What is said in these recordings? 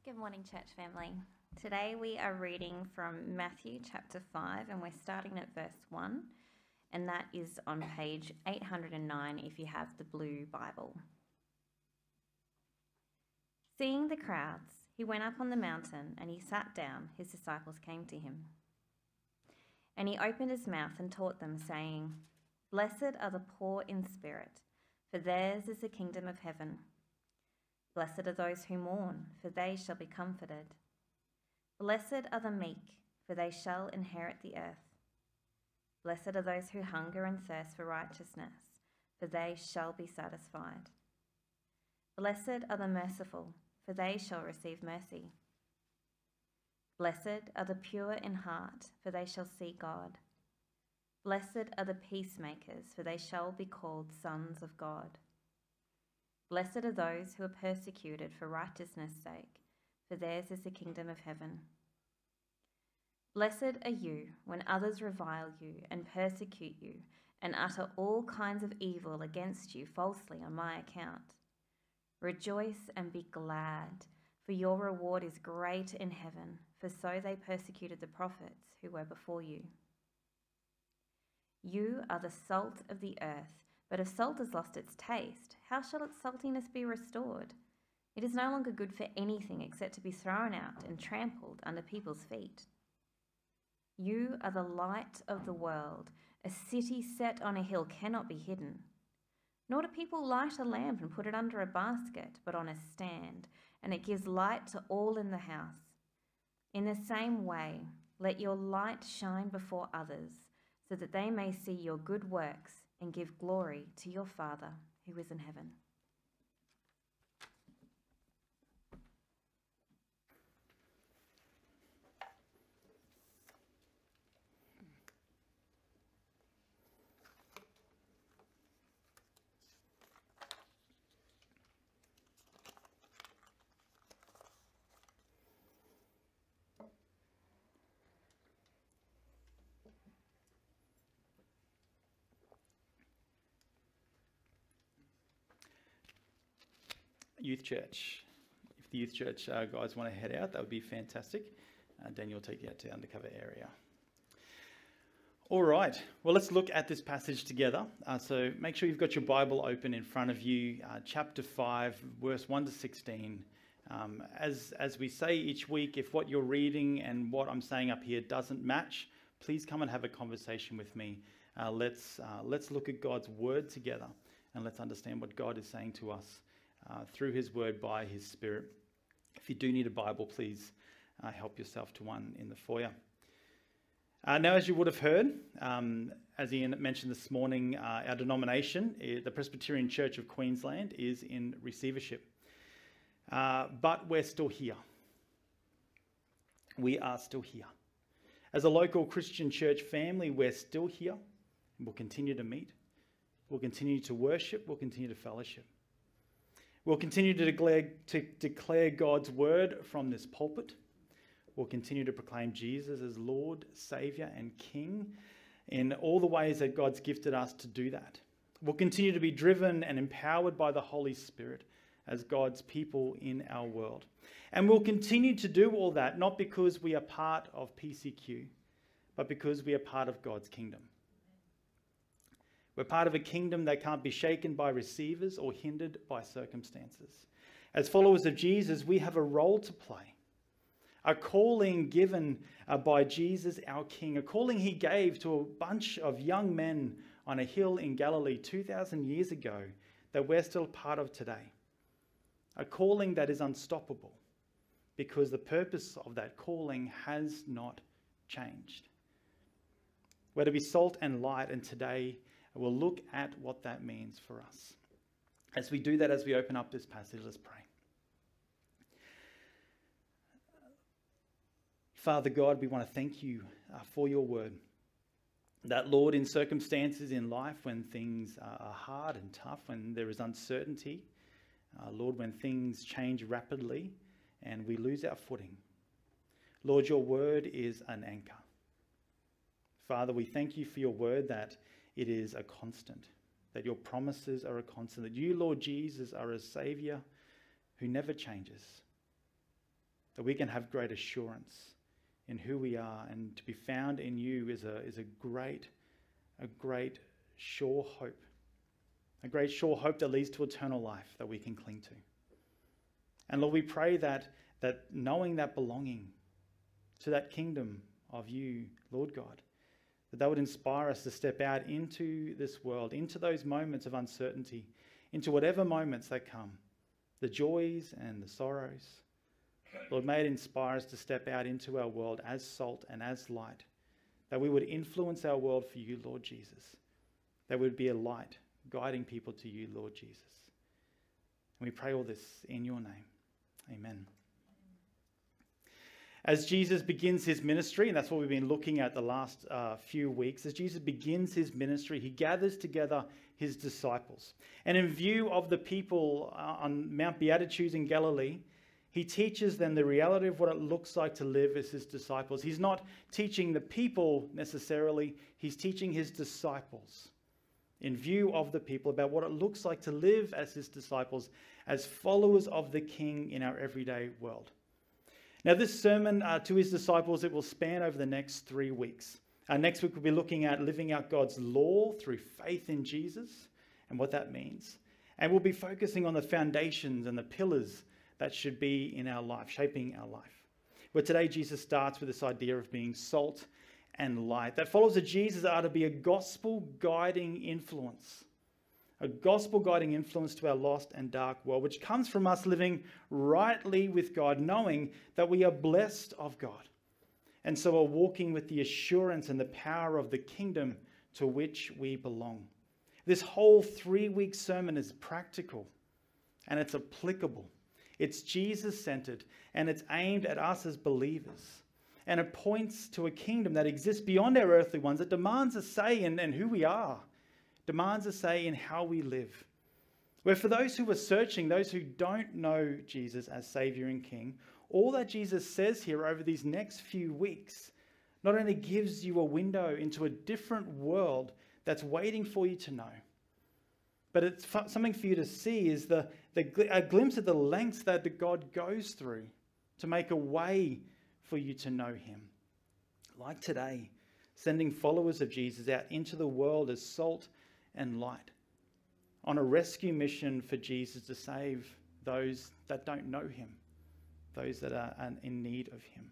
Good morning, church family. Today we are reading from Matthew chapter 5 and we're starting at verse 1, and that is on page 809 if you have the blue Bible. Seeing the crowds, he went up on the mountain and he sat down. His disciples came to him. And he opened his mouth and taught them, saying, "Blessed are the poor in spirit, for theirs is the kingdom of heaven. Blessed are those who mourn, for they shall be comforted. Blessed are the meek, for they shall inherit the earth. Blessed are those who hunger and thirst for righteousness, for they shall be satisfied. Blessed are the merciful, for they shall receive mercy. Blessed are the pure in heart, for they shall see God. Blessed are the peacemakers, for they shall be called sons of God. Blessed are those who are persecuted for righteousness' sake, for theirs is the kingdom of heaven. Blessed are you when others revile you and persecute you and utter all kinds of evil against you falsely on my account. Rejoice and be glad, for your reward is great in heaven, for so they persecuted the prophets who were before you. You are the salt of the earth. But if salt has lost its taste, how shall its saltiness be restored? It is no longer good for anything except to be thrown out and trampled under people's feet. You are the light of the world. A city set on a hill cannot be hidden. Nor do people light a lamp and put it under a basket, but on a stand, and it gives light to all in the house. In the same way, let your light shine before others, so that they may see your good works and give glory to your Father who is in heaven." Youth Church. If the Youth Church guys want to head out, that would be fantastic. Daniel will take you out to the undercover area. All right, well, let's look at this passage together. So make sure you've got your Bible open in front of you, chapter 5, verse 1 to 16. As we say each week, if what you're reading and what I'm saying up here doesn't match, please come and have a conversation with me. Let's look at God's word together and let's understand what God is saying to us through his word by his Spirit. If you do need a Bible, please help yourself to one in the foyer. Now, as you would have heard, as Ian mentioned this morning, our denomination, the Presbyterian Church of Queensland, is in receivership. But we're still here. We are still here. As a local Christian church family, we're still here. We'll continue to meet. We'll continue to worship. We'll continue to fellowship. We'll continue to declare God's word from this pulpit. We'll continue to proclaim Jesus as Lord, Saviour and King in all the ways that God's gifted us to do that. We'll continue to be driven and empowered by the Holy Spirit as God's people in our world. And we'll continue to do all that, not because we are part of PCQ, but because we are part of God's kingdom. We're part of a kingdom that can't be shaken by receivers or hindered by circumstances. As followers of Jesus, we have a role to play. A calling given by Jesus, our King. A calling he gave to a bunch of young men on a hill in Galilee 2,000 years ago that we're still part of today. A calling that is unstoppable because the purpose of that calling has not changed. We're to be salt and light, and today we'll look at what that means for us. As we do that, as we open up this passage, let's pray. Father God, we want to thank you for your word. That, Lord, in circumstances in life when things are hard and tough, when there is uncertainty, Lord, when things change rapidly and we lose our footing, Lord, your word is an anchor. Father, we thank you for your word that it is a constant, that your promises are a constant, that you, Lord Jesus, are a Saviour who never changes. that we can have great assurance in who we are, and to be found in you is a great sure hope. A great sure hope that leads to eternal life that we can cling to. And Lord, we pray that knowing that belonging to that kingdom of you, Lord God, that would inspire us to step out into this world, into those moments of uncertainty, into whatever moments that come, the joys and the sorrows. Lord, may it inspire us to step out into our world as salt and as light, that we would influence our world for you, Lord Jesus, that would be a light guiding people to you, Lord Jesus. And we pray all this in your name. Amen. As Jesus begins his ministry, and that's what we've been looking at the last few weeks, as Jesus begins his ministry, he gathers together his disciples. And in view of the people on Mount Beatitudes in Galilee, he teaches them the reality of what it looks like to live as his disciples. He's not teaching the people necessarily, he's teaching his disciples in view of the people about what it looks like to live as his disciples, as followers of the King in our everyday world. Now, this sermon to his disciples, it will span over the next 3 weeks. Next week, we'll be looking at living out God's law through faith in Jesus and what that means. And we'll be focusing on the foundations and the pillars that should be in our life, shaping our life. But today, Jesus starts with this idea of being salt and light. That follows of Jesus are to be a gospel guiding influence. A gospel guiding influence to our lost and dark world, which comes from us living rightly with God, knowing that we are blessed of God. And so are walking with the assurance and the power of the kingdom to which we belong. This whole 3-week sermon is practical and it's applicable. It's Jesus-centered and it's aimed at us as believers. And it points to a kingdom that exists beyond our earthly ones, that demands a say in who we are, demands a say in how we live. Where for those who are searching, those who don't know Jesus as Saviour and King, all that Jesus says here over these next few weeks not only gives you a window into a different world that's waiting for you to know, but it's something for you to see is a glimpse of the lengths that God goes through to make a way for you to know him. Like today, sending followers of Jesus out into the world as salt and light, on a rescue mission for Jesus to save those that don't know him, those that are in need of him.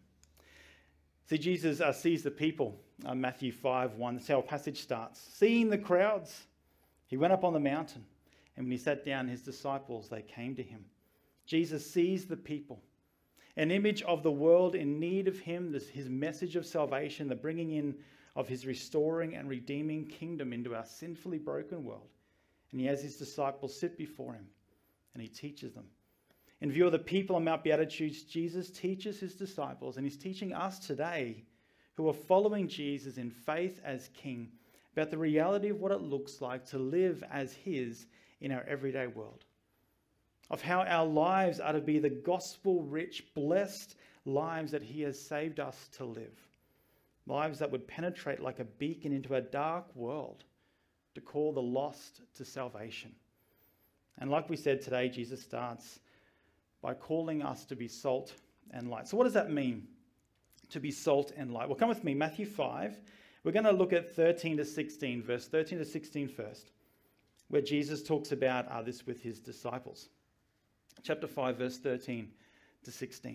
See, Jesus sees the people, Matthew 5:1, that's how our passage starts. Seeing the crowds, he went up on the mountain, and when he sat down, his disciples, they came to him. Jesus sees the people, an image of the world in need of him, his message of salvation, the bringing in of his restoring and redeeming kingdom into our sinfully broken world. And he has his disciples sit before him and he teaches them. In view of the people on Mount Beatitudes, Jesus teaches his disciples, and he's teaching us today who are following Jesus in faith as King about the reality of what it looks like to live as his in our everyday world. Of how our lives are to be the gospel-rich, blessed lives that he has saved us to live. Lives that would penetrate like a beacon into a dark world to call the lost to salvation. And like we said today, Jesus starts by calling us to be salt and light. So what does that mean, to be salt and light? Well, come with me, Matthew 5. We're going to look at 13 to 16, verse 13 to 16 first, where Jesus talks about this with his disciples. Chapter 5, verse 13 to 16.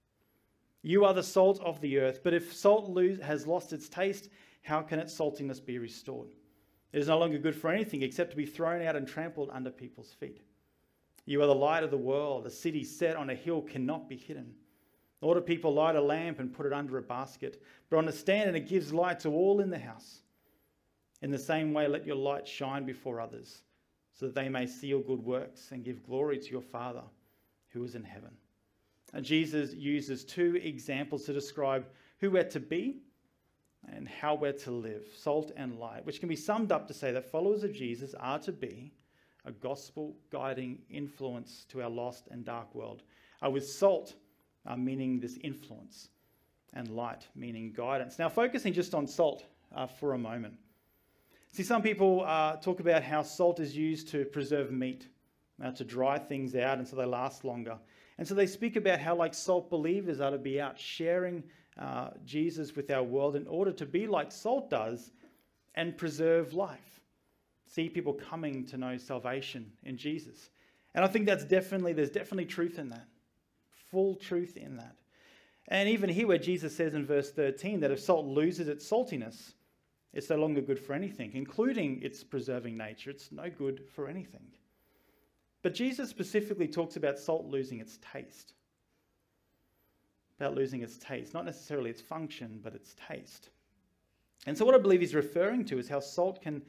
You are the salt of the earth, but if salt has lost its taste, how can its saltiness be restored? It is no longer good for anything except to be thrown out and trampled under people's feet. You are the light of the world. A city set on a hill cannot be hidden. Nor do people light a lamp and put it under a basket, but on a stand, and it gives light to all in the house. In the same way, let your light shine before others, so that they may see your good works and give glory to your Father who is in heaven. And Jesus uses 2 examples to describe who we're to be and how we're to live, salt and light, which can be summed up to say that followers of Jesus are to be a gospel guiding influence to our lost and dark world. With salt meaning this influence, and light meaning guidance. Now, focusing just on salt for a moment. See, some people talk about how salt is used to preserve meat, to dry things out and so they last longer. And so they speak about how, like salt believers, are to be out sharing Jesus with our world in order to be like salt does and preserve life. See people coming to know salvation in Jesus. And I think there's definitely truth in that. Full truth in that. And even here where Jesus says in verse 13 that if salt loses its saltiness, it's no longer good for anything, including its preserving nature. It's no good for anything. But Jesus specifically talks about salt losing its taste. About losing its taste. Not necessarily its function, but its taste. And so what I believe he's referring to is how salt can...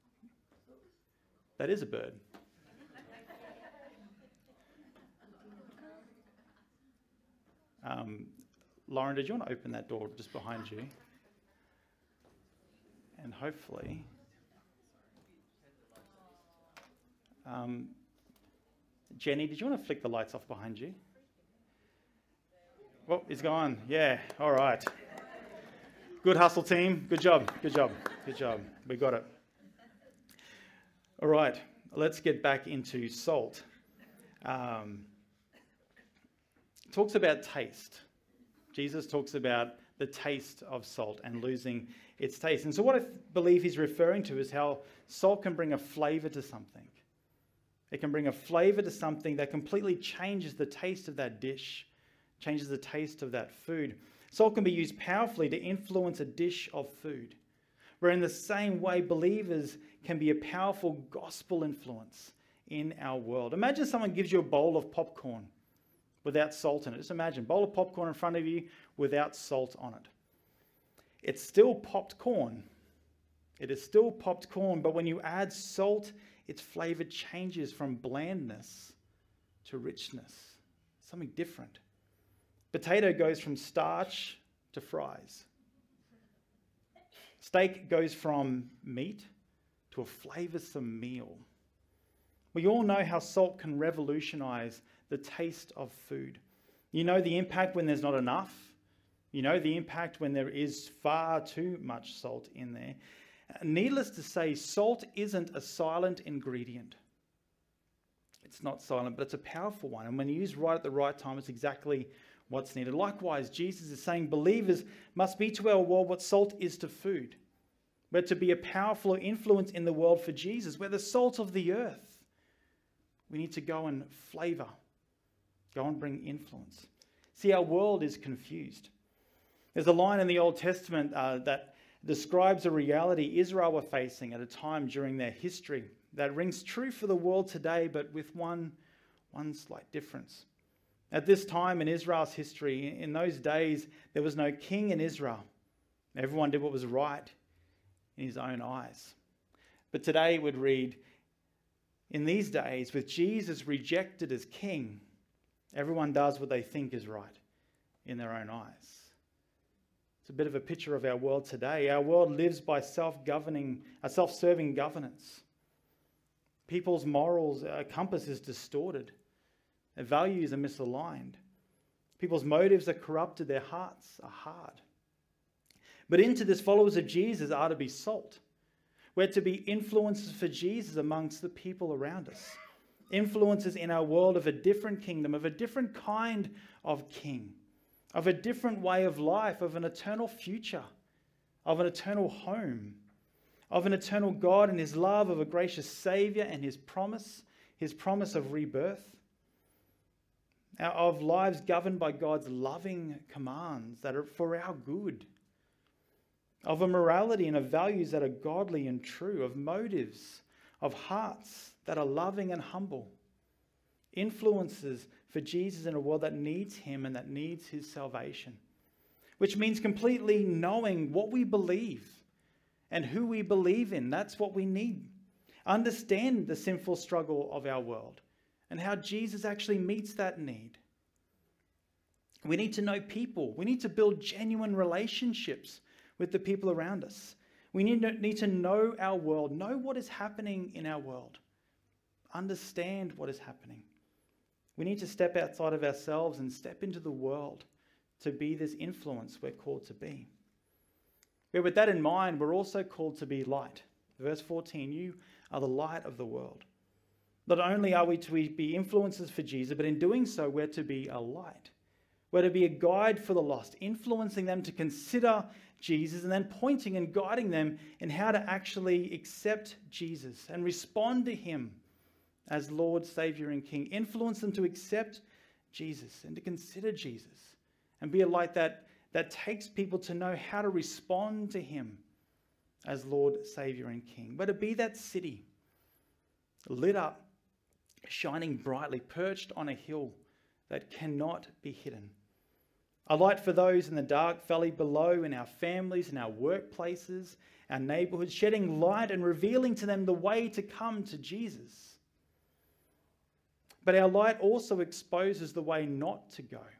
That is a bird. Lauren, did you want to open that door just behind you? And hopefully... Jenny, did you want to flick the lights off behind you? Oh, he's gone. Yeah, all right. Good hustle, team. Good job. We got it. All right, let's get back into salt. Talks about taste. Jesus talks about the taste of salt and losing its taste. And so what I believe he's referring to is how salt can bring a flavour to something. It can bring a flavour to something that completely changes the taste of that dish, changes the taste of that food. Salt can be used powerfully to influence a dish of food, where in the same way believers can be a powerful gospel influence in our world. Imagine someone gives you a bowl of popcorn without salt in it. Just imagine, a bowl of popcorn in front of you without salt on it. It's still popped corn. It is still popped corn, but when you add salt, its flavour changes from blandness to richness, something different. Potato goes from starch to fries. Steak goes from meat to a flavoursome meal. We all know how salt can revolutionise the taste of food. You know the impact when there's not enough. You know the impact when there is far too much salt in there. Needless to say, salt isn't a silent ingredient. It's not silent, but it's a powerful one. And when used right at the right time, it's exactly what's needed. Likewise, Jesus is saying believers must be to our world what salt is to food. We're to be a powerful influence in the world for Jesus. We're the salt of the earth. We need to go and flavour, go and bring influence. See, our world is confused. There's a line in the Old Testament that describes a reality Israel were facing at a time during their history that rings true for the world today, but with one slight difference. At this time in Israel's history, in those days, there was no king in Israel. Everyone did what was right in his own eyes. But today it would read, in these days, with Jesus rejected as king, everyone does what they think is right in their own eyes. It's a bit of a picture of our world today. Our world lives by self-serving governance. People's morals compass is distorted. Their values are misaligned. People's motives are corrupted. Their hearts are hard. But into this, followers of Jesus are to be salt. We're to be influencers for Jesus amongst the people around us. Influencers in our world of a different kingdom, of a different kind of king, of a different way of life, of an eternal future, of an eternal home, of an eternal God and his love, of a gracious Saviour and his promise of rebirth, of lives governed by God's loving commands that are for our good, of a morality and of values that are godly and true, of motives, of hearts that are loving and humble, influences for Jesus in a world that needs him and that needs his salvation, which means completely knowing what we believe and who we believe in. That's what we need. Understand the sinful struggle of our world and how Jesus actually meets that need. We need to know people. We need to build genuine relationships with the people around us. We need to know our world, know what is happening in our world, understand what is happening. We need to step outside of ourselves and step into the world to be this influence we're called to be. But with that in mind, we're also called to be light. Verse 14, you are the light of the world. Not only are we to be influencers for Jesus, but in doing so, we're to be a light. We're to be a guide for the lost, influencing them to consider Jesus and then pointing and guiding them in how to actually accept Jesus and respond to him as Lord, Savior, and King. Influence them to accept Jesus and to consider Jesus and be a light that takes people to know how to respond to him as Lord, Savior, and King. But to be that city lit up, shining brightly, perched on a hill that cannot be hidden. A light for those in the dark valley below, in our families, in our workplaces, our neighborhoods, shedding light and revealing to them the way to come to Jesus. But our light also exposes the way not to go.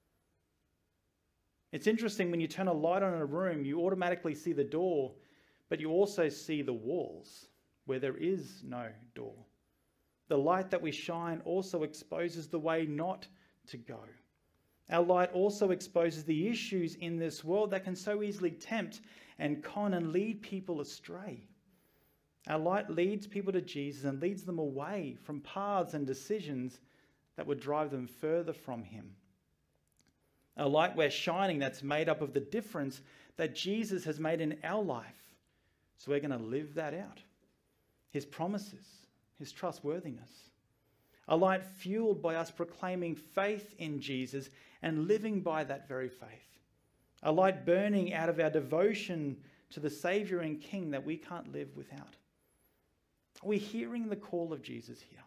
It's interesting, when you turn a light on in a room, you automatically see the door, but you also see the walls where there is no door. The light that we shine also exposes the way not to go. Our light also exposes the issues in this world that can so easily tempt and con and lead people astray. Our light leads people to Jesus and leads them away from paths and decisions that would drive them further from him. A light we're shining that's made up of the difference that Jesus has made in our life. So we're going to live that out. His promises, his trustworthiness. A light fueled by us proclaiming faith in Jesus and living by that very faith. A light burning out of our devotion to the Saviour and King that we can't live without. Are we hearing the call of Jesus here?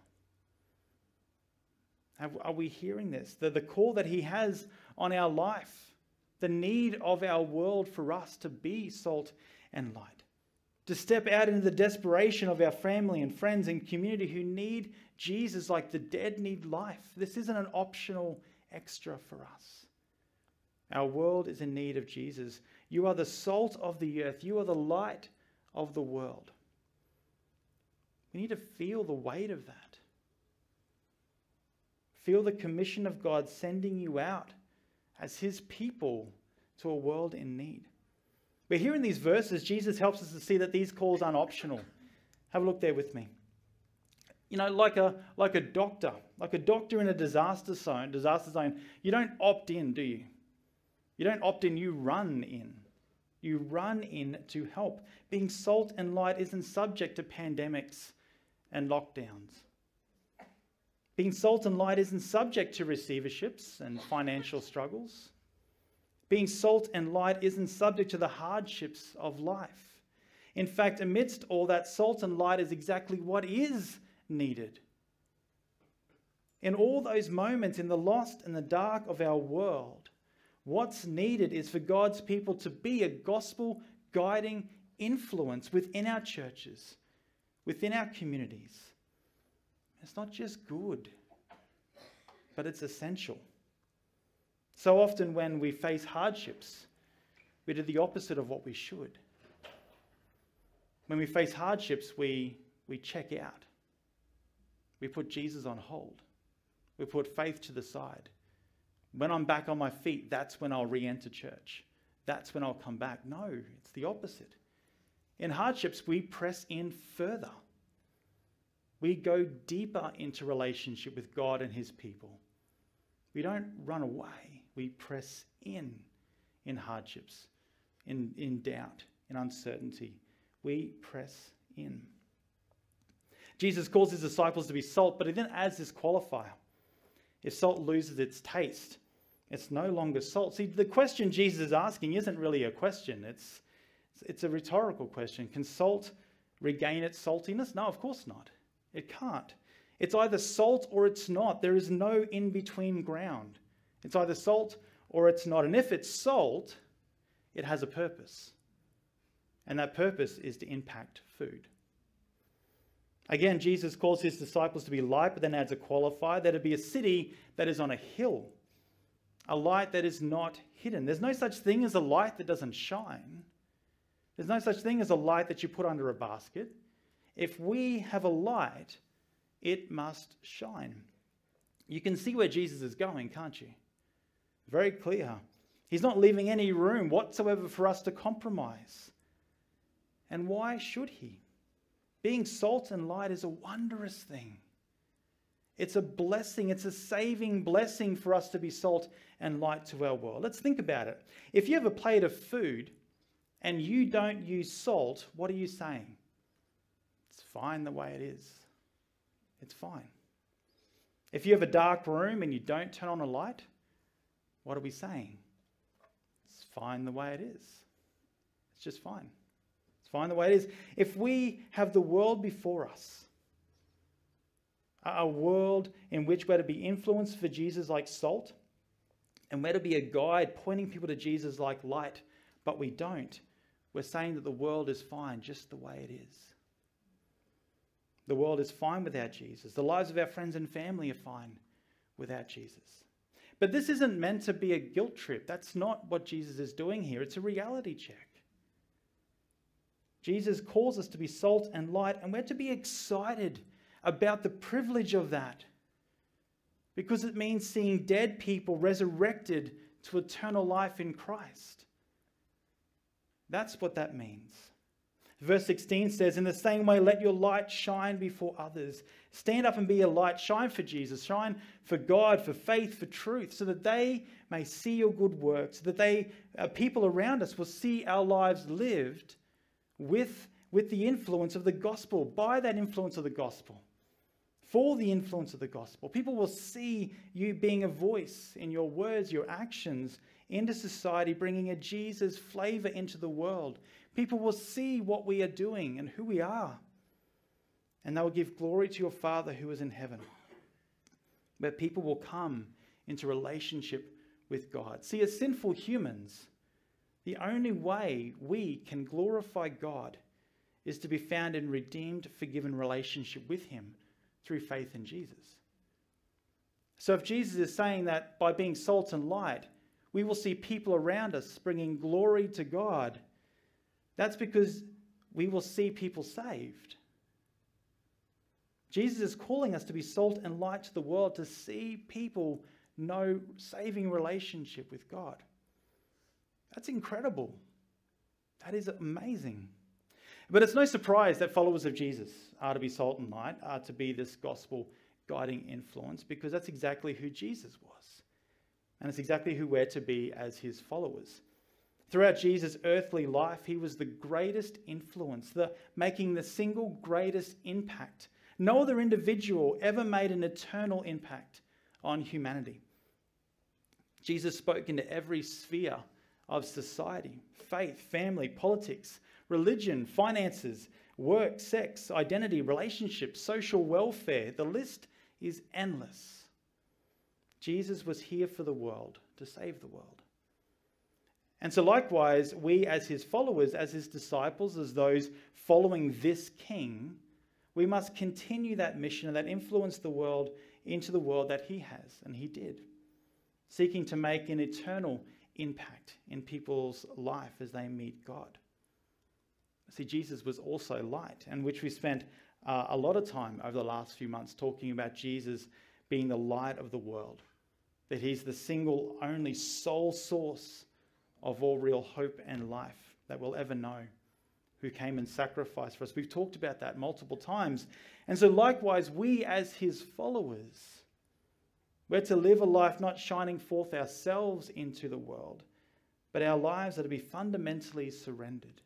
Are we hearing this? The call that he has on our life, the need of our world for us to be salt and light, to step out into the desperation of our family and friends and community who need Jesus like the dead need life. This isn't an optional extra for us. Our world is in need of Jesus. You are the salt of the earth. You are the light of the world. We need to feel the weight of that. Feel the commission of God sending you out as his people to a world in need. But here in these verses, Jesus helps us to see that these calls aren't optional. Have a look there with me. You know, like a doctor in a disaster zone, you don't opt in, do you? You don't opt in, you run in. You run in to help. Being salt and light isn't subject to pandemics and lockdowns. Being salt and light isn't subject to receiverships and financial struggles. Being salt and light isn't subject to the hardships of life. In fact, amidst all that, salt and light is exactly what is needed. In all those moments in the lost and the dark of our world, what's needed is for God's people to be a gospel guiding influence within our churches, within our communities. It's not just good, but it's essential. So often when we face hardships, we do the opposite of what we should. When we face hardships, we check out. We put Jesus on hold. We put faith to the side. When I'm back on my feet, that's when I'll re-enter church. That's when I'll come back. No, it's the opposite. In hardships, we press in further. We go deeper into relationship with God and his people. We don't run away. We press in hardships, in doubt, in uncertainty. We press in. Jesus calls his disciples to be salt, but he then adds this qualifier. If salt loses its taste, it's no longer salt. See, the question Jesus is asking isn't really a question. It's a rhetorical question. Can salt regain its saltiness? No, of course not. It can't. It's either salt or it's not. There is no in-between ground. It's either salt or it's not. And if it's salt, it has a purpose. And that purpose is to impact food. Again, Jesus calls his disciples to be light, but then adds a qualifier. That it be a city that is on a hill. A light that is not hidden. There's no such thing as a light that doesn't shine. There's no such thing as a light that you put under a basket. If we have a light, it must shine. You can see where Jesus is going, can't you? Very clear. He's not leaving any room whatsoever for us to compromise. And why should he? Being salt and light is a wondrous thing. It's a blessing. It's a saving blessing for us to be salt and light to our world. Let's think about it. If you have a plate of food and you don't use salt, what are you saying? It's fine the way it is. It's fine. If you have a dark room and you don't turn on a light, what are we saying? It's fine the way it is. It's just fine. It's fine the way it is. If we have the world before us, a world in which we're to be influenced for Jesus like salt, and we're to be a guide pointing people to Jesus like light, but we don't, we're saying that the world is fine just the way it is. The world is fine without Jesus. The lives of our friends and family are fine without Jesus. But this isn't meant to be a guilt trip. That's not what Jesus is doing here. It's a reality check. Jesus calls us to be salt and light, and we're to be excited about the privilege of that, because it means seeing dead people resurrected to eternal life in Christ. That's what that means. Verse 16 says, in the same way, let your light shine before others. Stand up and be a light. Shine for Jesus. Shine for God, for faith, for truth, so that they may see your good works, so that people around us will see our lives lived with the influence of the gospel, by that influence of the gospel, for the influence of the gospel. People will see you being a voice in your words, your actions, into society, bringing a Jesus flavor into the world. People will see what we are doing and who we are, and they will give glory to your Father who is in heaven, where people will come into relationship with God. See, as sinful humans, the only way we can glorify God is to be found in redeemed, forgiven relationship with him through faith in Jesus. So if Jesus is saying that by being salt and light, we will see people around us bringing glory to God, that's because we will see people saved. Jesus is calling us to be salt and light to the world, to see people know saving relationship with God. That's incredible. That is amazing. But it's no surprise that followers of Jesus are to be salt and light, are to be this gospel guiding influence, because that's exactly who Jesus was. And it's exactly who we're to be as his followers. Throughout Jesus' earthly life, he was the greatest influence, making the single greatest impact. No other individual ever made an eternal impact on humanity. Jesus spoke into every sphere of society: faith, family, politics, religion, finances, work, sex, identity, relationships, social welfare. The list is endless. Jesus was here for the world, to save the world. And so likewise, we as his followers, as his disciples, as those following this king, we must continue that mission and that influence the world into the world that he has, and he did, seeking to make an eternal impact in people's life as they meet God. See, Jesus was also light, and which we spent a lot of time over the last few months talking about Jesus being the light of the world, that he's the single, only sole source of all real hope and life that we'll ever know, who came and sacrificed for us. We've talked about that multiple times. And so likewise, we as his followers, we're to live a life not shining forth ourselves into the world, but our lives are to be fundamentally surrendered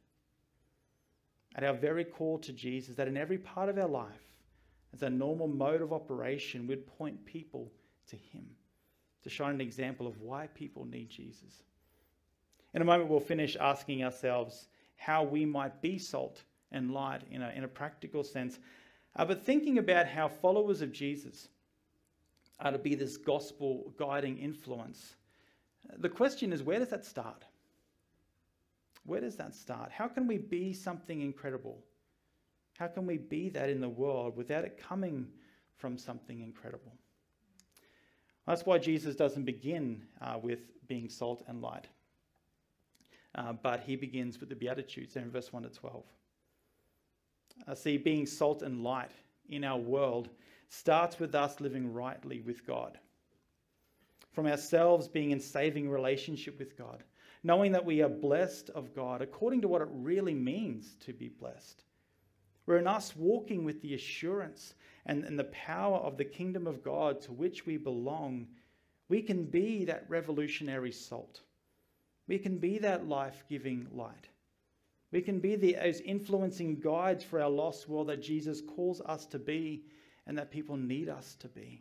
at our very core to Jesus, that in every part of our life, as a normal mode of operation, we'd point people to him, to shine an example of why people need Jesus. In a moment, we'll finish asking ourselves how we might be salt and light in a practical sense, but thinking about how followers of Jesus are to be this gospel guiding influence. The question is, where does that start? Where does that start? How can we be something incredible? How can we be that in the world without it coming from something incredible? That's why Jesus doesn't begin with being salt and light. But he begins with the Beatitudes in verse 1 to 12. See, being salt and light in our world starts with us living rightly with God. From ourselves being in saving relationship with God, knowing that we are blessed of God according to what it really means to be blessed. We're in us walking with the assurance and the power of the kingdom of God to which we belong, we can be that revolutionary salt. We can be that life-giving light. We can be those influencing guides for our lost world that Jesus calls us to be and that people need us to be.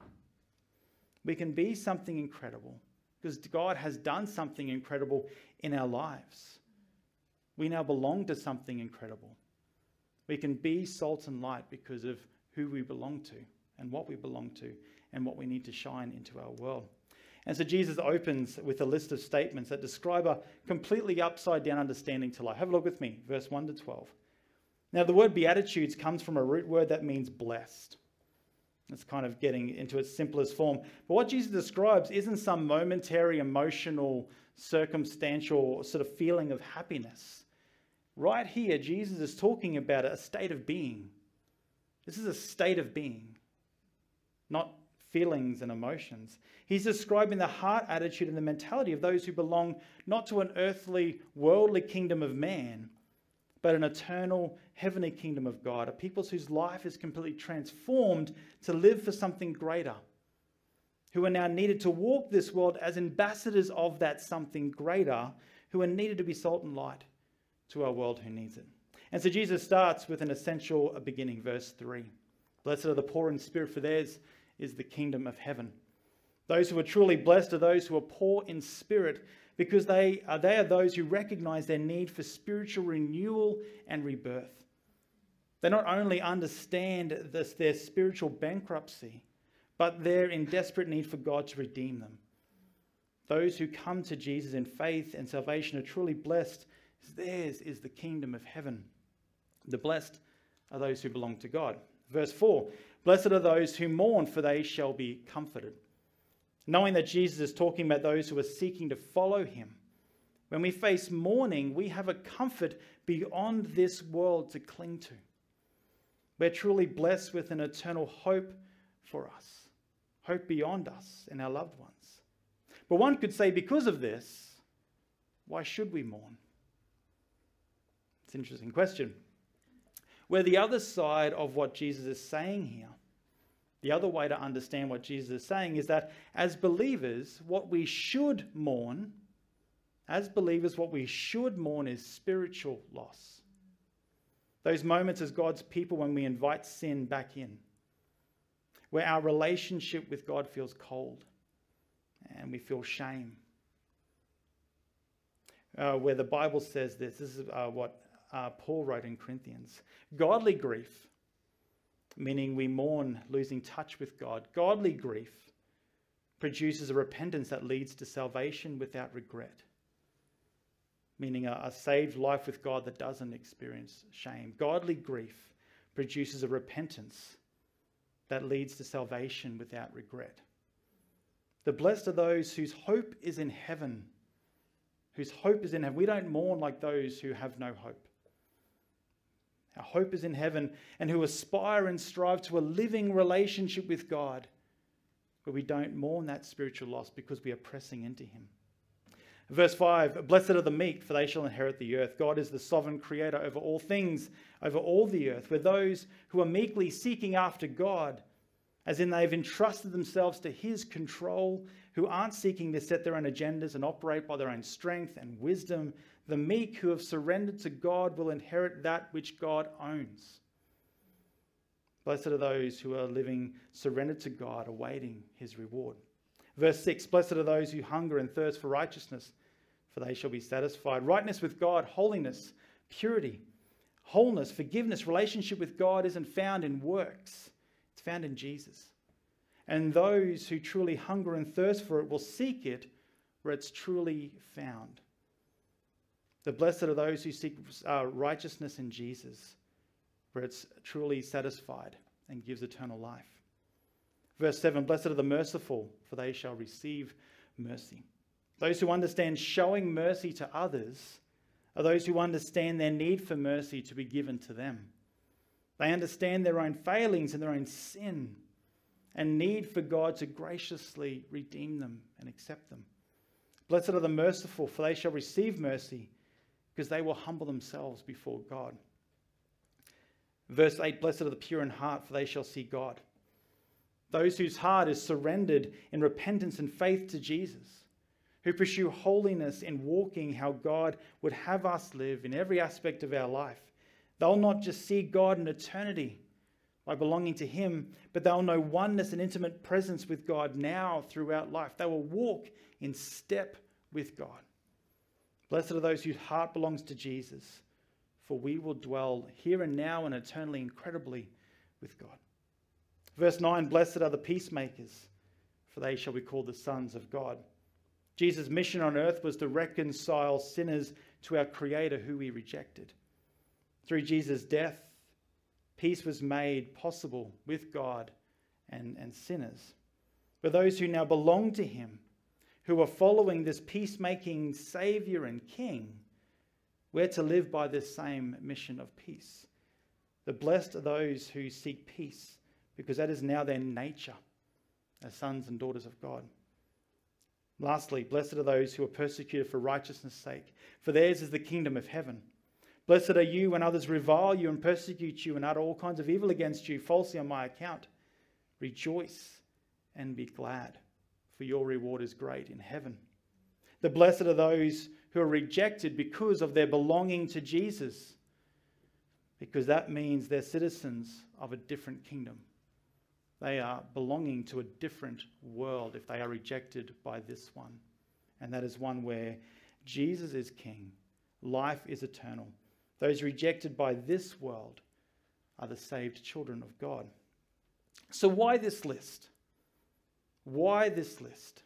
We can be something incredible because God has done something incredible in our lives. We now belong to something incredible. We can be salt and light because of who we belong to and what we belong to and what we need to shine into our world. And so Jesus opens with a list of statements that describe a completely upside down understanding to life. Have a look with me, verse 1 to 12. Now the word beatitudes comes from a root word that means blessed. It's kind of getting into its simplest form. But what Jesus describes isn't some momentary, emotional, circumstantial sort of feeling of happiness. Right here, Jesus is talking about a state of being. This is a state of being, not feelings and emotions. He's describing the heart attitude and the mentality of those who belong not to an earthly, worldly kingdom of man, but an eternal, heavenly kingdom of God, a people whose life is completely transformed to live for something greater, who are now needed to walk this world as ambassadors of that something greater, who are needed to be salt and light to our world who needs it. And so Jesus starts with an essential beginning, verse 3. Blessed are the poor in spirit, for theirs is the kingdom of heaven. Those who are truly blessed are those who are poor in spirit, because they are those who recognize their need for spiritual renewal and rebirth. They not only understand their spiritual bankruptcy, but they're in desperate need for God to redeem them. Those who come to Jesus in faith and salvation are truly blessed. Theirs is the kingdom of heaven. The blessed are those who belong to God. Verse 4, blessed are those who mourn, for they shall be comforted. Knowing that Jesus is talking about those who are seeking to follow him. When we face mourning, we have a comfort beyond this world to cling to. We're truly blessed with an eternal hope for us, hope beyond us and our loved ones. But one could say, because of this, why should we mourn? It's an interesting question. Where the other side of what Jesus is saying here, the other way to understand what Jesus is saying is that as believers, what we should mourn, is spiritual loss. Those moments as God's people when we invite sin back in, where our relationship with God feels cold and we feel shame. Where the Bible says this is what Paul wrote in Corinthians. Godly grief, meaning we mourn losing touch with God. Godly grief produces a repentance that leads to salvation without regret, meaning a saved life with God that doesn't experience shame. Godly grief produces a repentance that leads to salvation without regret. The blessed are those whose hope is in heaven. Whose hope is in heaven. We don't mourn like those who have no hope. Our hope is in heaven, and who aspire and strive to a living relationship with God, where we don't mourn that spiritual loss because we are pressing into him. Verse 5, blessed are the meek, for they shall inherit the earth. God is the sovereign creator over all things, over all the earth. Where those who are meekly seeking after God, as in they've entrusted themselves to his control, who aren't seeking to set their own agendas and operate by their own strength and wisdom, the meek who have surrendered to God will inherit that which God owns. Blessed are those who are living surrendered to God, awaiting his reward. Verse 6, blessed are those who hunger and thirst for righteousness, for they shall be satisfied. Rightness with God, holiness, purity, wholeness, forgiveness, relationship with God isn't found in works. It's found in Jesus. And those who truly hunger and thirst for it will seek it where it's truly found. The blessed are those who seek righteousness in Jesus, where it's truly satisfied and gives eternal life. Verse 7, blessed are the merciful, for they shall receive mercy. Those who understand showing mercy to others are those who understand their need for mercy to be given to them. They understand their own failings and their own sin and need for God to graciously redeem them and accept them. Blessed are the merciful, for they shall receive mercy, because they will humble themselves before God. Verse 8, blessed are the pure in heart, for they shall see God. those whose heart is surrendered in repentance and faith to Jesus, who pursue holiness in walking how God would have us live in every aspect of our life. They'll not just see God in eternity by belonging to him, but they'll know oneness and intimate presence with God now throughout life. They will walk in step with God. Blessed are those whose heart belongs to Jesus, for we will dwell here and now and eternally incredibly with God. Verse 9, blessed are the peacemakers, for they shall be called the sons of God. Jesus' mission on earth was to reconcile sinners to our Creator who we rejected. Through Jesus' death, peace was made possible with God and sinners. But those who now belong to him, who are following this peacemaking Saviour and King, we're to live by this same mission of peace. The blessed are those who seek peace, because that is now their nature as sons and daughters of God. Lastly, blessed are those who are persecuted for righteousness' sake, for theirs is the kingdom of heaven. Blessed are you when others revile you and persecute you and utter all kinds of evil against you falsely on my account. Rejoice and be glad, for your reward is great in heaven. The blessed are those who are rejected because of their belonging to Jesus, because that means they're citizens of a different kingdom. They are belonging to a different world if they are rejected by this one. And that is one where Jesus is king. Life is eternal. Those rejected by this world are the saved children of God. So why this list? Why this list?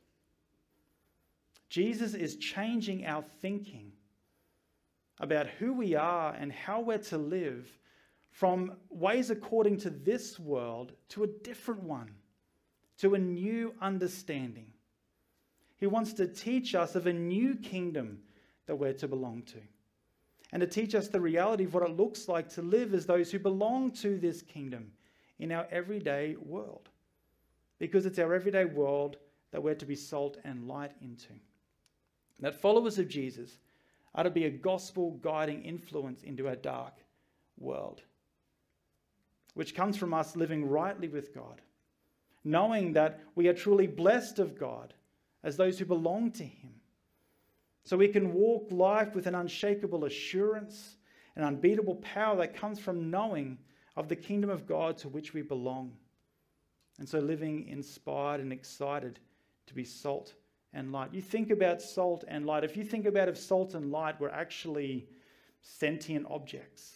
Jesus is changing our thinking about who we are and how we're to live from ways according to this world to a different one, to a new understanding. He wants to teach us of a new kingdom that we're to belong to, and to teach us the reality of what it looks like to live as those who belong to this kingdom in our everyday world, because it's our everyday world that we're to be salt and light into. That followers of Jesus are to be a gospel guiding influence into our dark world, which comes from us living rightly with God, knowing that we are truly blessed of God as those who belong to him. So we can walk life with an unshakable assurance and unbeatable power that comes from knowing of the kingdom of God to which we belong. And so living inspired and excited to be salt and light. You think about salt and light. If you think about if salt and light were actually sentient objects,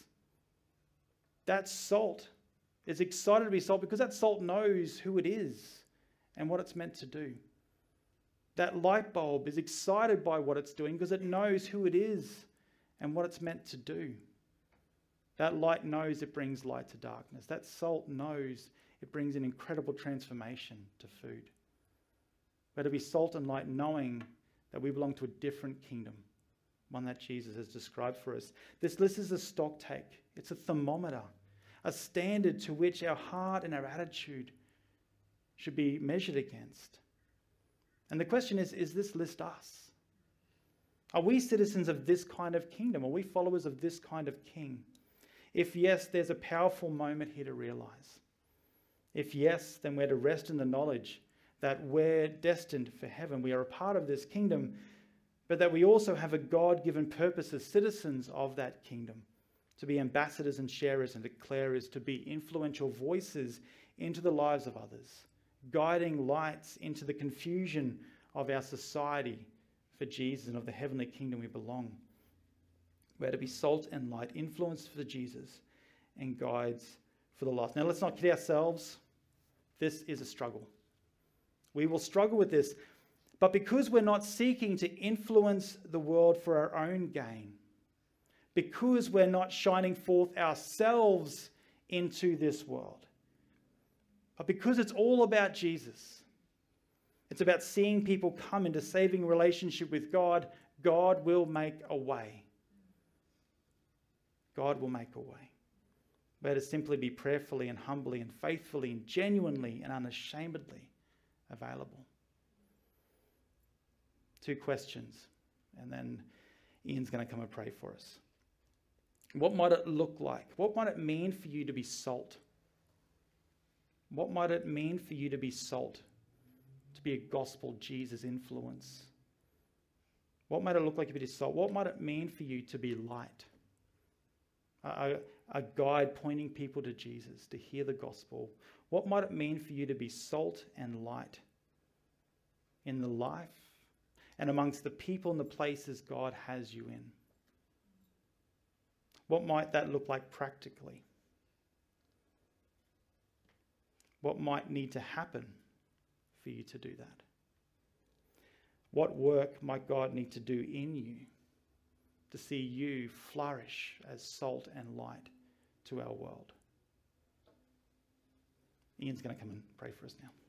that salt is excited to be salt because that salt knows who it is and what it's meant to do. That light bulb is excited by what it's doing because it knows who it is and what it's meant to do. That light knows it brings light to darkness. That salt knows it brings an incredible transformation to food. We're to be salt and light knowing that we belong to a different kingdom, one that Jesus has described for us. This list is a stock take. It's a thermometer, a standard to which our heart and our attitude should be measured against. And the question is this list us? Are we citizens of this kind of kingdom? Are we followers of this kind of king? If yes, there's a powerful moment here to realize. If yes, then we're to rest in the knowledge that we're destined for heaven. We are a part of this kingdom, but that we also have a God-given purpose as citizens of that kingdom, to be ambassadors and sharers and declarers, to be influential voices into the lives of others, guiding lights into the confusion of our society for Jesus and of the heavenly kingdom we belong. We're to be salt and light, influence for Jesus and guides for the lost. Now, let's not kid ourselves. This is a struggle. We will struggle with this, but because we're not seeking to influence the world for our own gain, because we're not shining forth ourselves into this world, but because it's all about Jesus, it's about seeing people come into saving relationship with God, God will make a way. God will make a way. We're to simply be prayerfully and humbly and faithfully and genuinely and unashamedly available. 2 questions, and then Ian's going to come and pray for us. What might it look like? What might it mean for you to be salt? What might it mean for you to be salt, to be a gospel Jesus influence? What might it look like if it is salt? What might it mean for you to be light? A guide pointing people to Jesus, to hear the gospel. What might it mean for you to be salt and light in the life and amongst the people and the places God has you in? What might that look like practically? What might need to happen for you to do that? What work might God need to do in you to see you flourish as salt and light to our world? Ian's going to come and pray for us now.